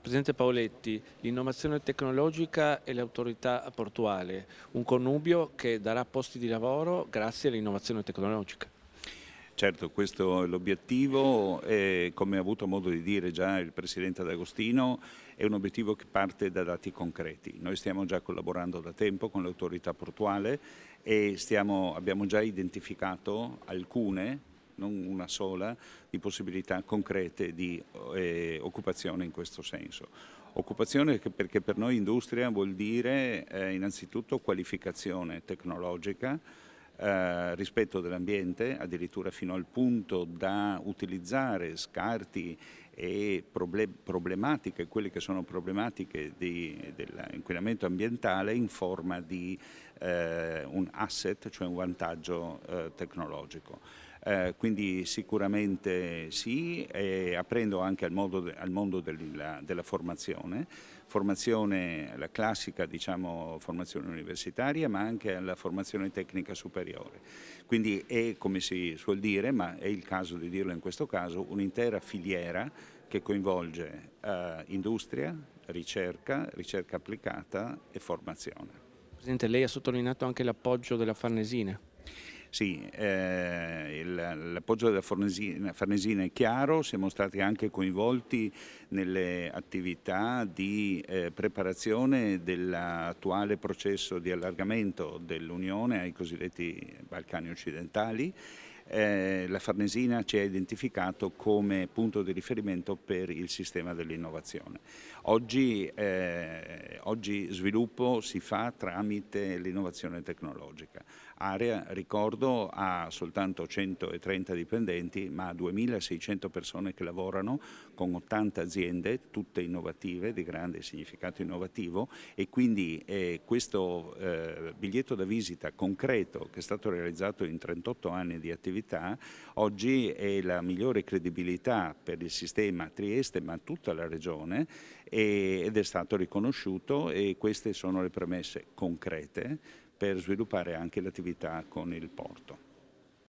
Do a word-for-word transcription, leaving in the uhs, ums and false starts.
Presidente Paoletti, l'innovazione tecnologica e l'autorità portuale, un connubio che darà posti di lavoro grazie all'innovazione tecnologica. Certo, questo è l'obiettivo e come ha avuto modo di dire già il Presidente D'Agostino è un obiettivo che parte da dati concreti. Noi stiamo già collaborando da tempo con l'autorità portuale e stiamo, abbiamo già identificato alcune, non una sola, di possibilità concrete di eh, occupazione in questo senso. Occupazione che perché per noi industria vuol dire eh, innanzitutto qualificazione tecnologica, eh, rispetto dell'ambiente, addirittura fino al punto da utilizzare scarti e problematiche, quelle che sono problematiche dell'inquinamento ambientale in forma di eh, un asset, cioè un vantaggio eh, tecnologico. Eh, quindi sicuramente sì, e aprendo anche al, modo, al mondo della, della formazione, formazione, la classica diciamo, formazione universitaria, ma anche alla formazione tecnica superiore. Quindi è, come si suol dire, ma è il caso di dirlo in questo caso, un'intera filiera che coinvolge eh, industria, ricerca, ricerca applicata e formazione. Presidente, lei ha sottolineato anche l'appoggio della Farnesina. Sì, eh, l'appoggio della Farnesina, Farnesina è chiaro, siamo stati anche coinvolti nelle attività di eh, preparazione dell'attuale processo di allargamento dell'Unione ai cosiddetti Balcani occidentali. Eh, la Farnesina ci ha identificato come punto di riferimento per il sistema dell'innovazione. Oggi, eh, oggi sviluppo si fa tramite l'innovazione tecnologica. Area, ricordo, ha soltanto centotrenta dipendenti, ma ha duemilaseicento persone che lavorano con ottanta aziende, tutte innovative, di grande significato innovativo, e quindi eh, questo eh, biglietto da visita concreto che è stato realizzato in trentotto anni di attività, oggi è la migliore credibilità per il sistema Trieste, ma tutta la regione, ed è stato riconosciuto, e queste sono le premesse concrete per sviluppare anche l'attività con il porto.